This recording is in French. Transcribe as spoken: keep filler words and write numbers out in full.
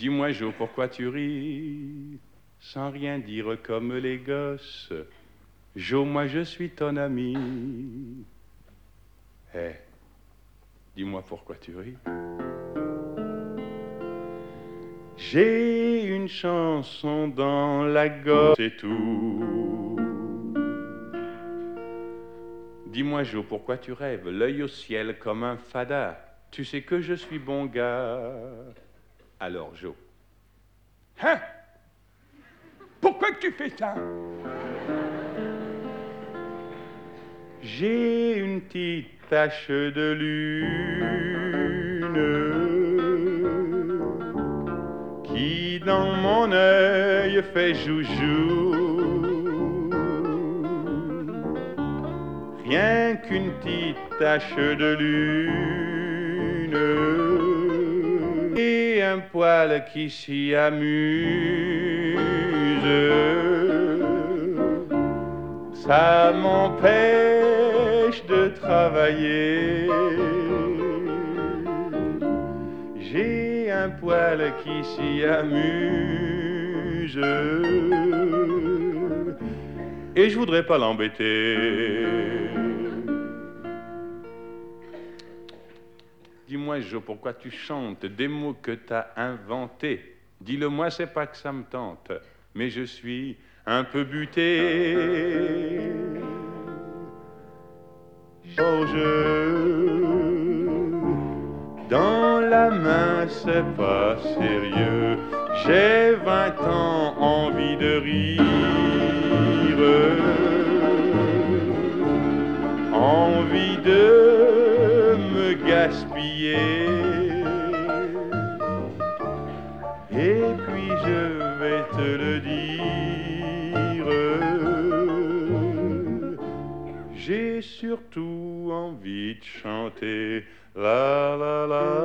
Dis-moi, Jo, pourquoi tu ris sans rien dire comme les gosses? Jo, moi je suis ton ami. Eh, dis-moi pourquoi tu ris. J'ai une chanson dans la gorge, c'est tout. Dis-moi, Jo, pourquoi tu rêves, l'œil au ciel comme un fada? Tu sais que je suis bon gars. Alors, Jo. Hein? Pourquoi que tu fais ça? J'ai une petite tache de lune qui dans mon œil fait joujou. Rien qu'une petite tache de lune et un poil qui s'y amuse. Ça m'empêche de travailler. J'ai un poil qui s'y amuse et je voudrais pas l'embêter. Dis-moi, Jo, pourquoi tu chantes des mots que t'as inventés? Dis-le-moi, c'est pas que ça me tente, mais je suis un peu buté. Georges, dans la main, c'est pas sérieux. J'ai vingt ans, envie de rire, envie de me gaspiller. Et puis je vais te le dire, j'ai surtout envie de chanter la la la.